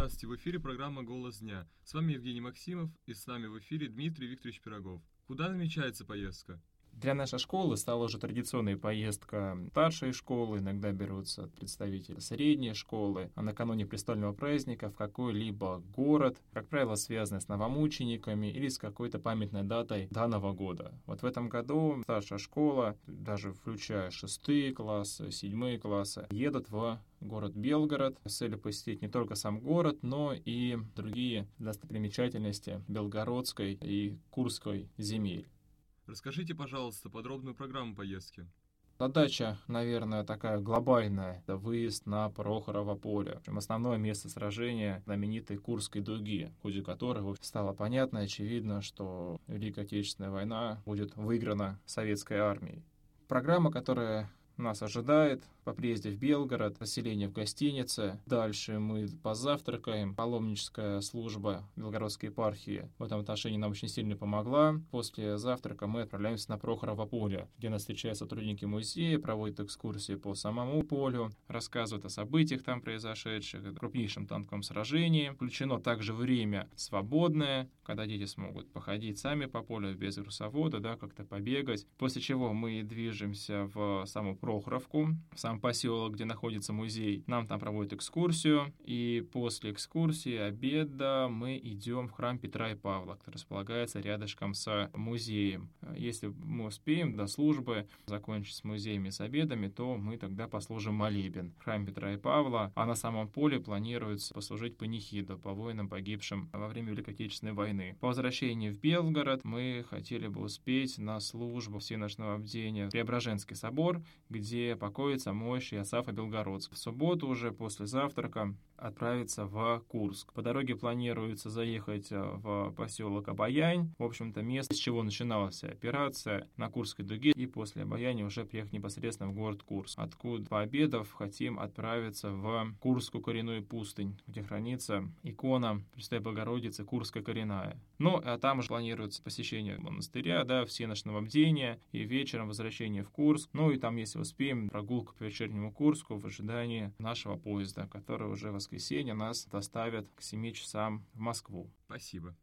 Здравствуйте, в эфире программа «Голос дня». С вами Евгений Максимов, и с нами в эфире Дмитрий Викторович Пирогов. Куда намечается поездка? Для нашей школы стала уже традиционной поездка старшей школы, иногда берутся представители средней школы, а накануне престольного праздника в какой-либо город, как правило, связанный с новомучениками или с какой-то памятной датой данного года. Вот в этом году старшая школа, даже включая 6 классы, 7 классы, едут в город Белгород с целью посетить не только сам город, но и другие достопримечательности Белгородской и Курской земель. Расскажите, пожалуйста, подробную программу поездки. Задача, наверное, такая глобальная. Это выезд на Прохорово поле. Основное место сражения знаменитой Курской дуги, в ходе которой стало понятно и очевидно, что Великая Отечественная война будет выиграна советской армией. Программа, которая нас ожидает по приезде в Белгород, поселение в гостинице. Дальше мы позавтракаем. Паломническая служба Белгородской епархии в этом отношении нам очень сильно помогла. После завтрака мы отправляемся на Прохорово поле, где нас встречают сотрудники музея, проводят экскурсии по самому полю, рассказывают о событиях там произошедших, о крупнейшем танковом сражении. Включено также время свободное, когда дети смогут походить сами по полю без экскурсовода, как-то побегать. После чего мы движемся в саму Прохоровку, в сам поселок, где находится музей. Нам там проводят экскурсию, и после экскурсии, обеда, мы идем в храм Петра и Павла, который располагается рядышком с музеем. Если мы успеем до службы закончить с музеями, с обедами, то мы тогда послужим молебен в храме Петра и Павла, а на самом поле планируется послужить панихиду по воинам, погибшим во время Великой Отечественной войны. По возвращении в Белгород мы хотели бы успеть на службу всеночного бдения в Преображенский собор, где покоится мощь Иосафа Белгородского. В субботу уже после завтрака отправиться в Курск. По дороге планируется заехать в поселок Обоянь, в общем-то место, с чего начиналась операция на Курской дуге, и после Обояни уже приехать непосредственно в город Курск, откуда, пообедав, хотим отправиться в Курскую коренную пустынь, где хранится икона Пресвятой Богородицы Курская коренная. А там же планируется посещение монастыря, всеночного бдения, и вечером возвращение в Курск. И там, если успеем, прогулка по вечернему Курску в ожидании нашего поезда, который уже в воскресенье нас доставит к 7 часам в Москву. Спасибо.